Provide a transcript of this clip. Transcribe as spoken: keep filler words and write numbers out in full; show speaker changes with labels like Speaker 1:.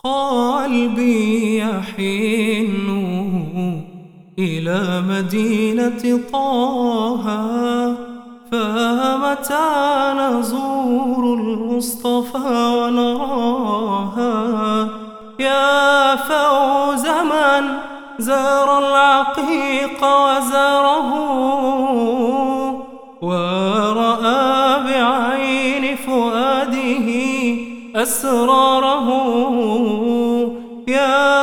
Speaker 1: قلبي يحن إلى مدينة طه، فمتى نزور المصطفى ونراها؟ يا فوز من زار العقيق وزاره، ورأى بعين فؤاده أسراره. يا